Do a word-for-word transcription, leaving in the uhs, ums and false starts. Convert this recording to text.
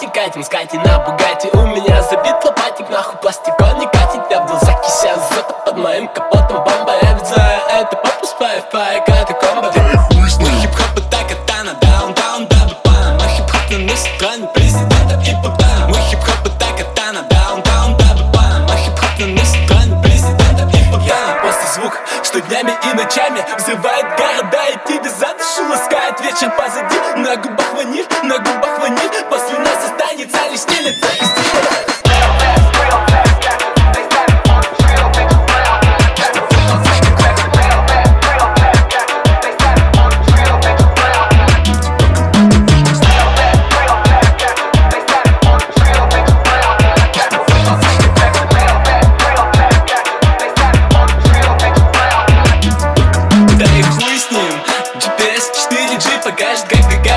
пати, катим с Катей на Бугатти. У меня забит лопатик, нахуй пластик, он не катит. Я в Дулзаке сейчас зато под моим капотом бомба. Я ведь за это папу спаю, пай, катакомба. Мой хип-хоп это катана, даунтаун, дабы пана. Мой хип-хоп на месте страны президента и путана. Мой хип-хоп это катана, даунтаун, дабы пана. Мой хип-хоп на месте страны президента и путана. Я после звук, что днями и ночами взрывает города и тебе за душу ласкает. Вечер позади, на губах ваниль, на губах ваниль. После нас останется лишь нелицо и стиль. джи пи эс четыре джи покажет, как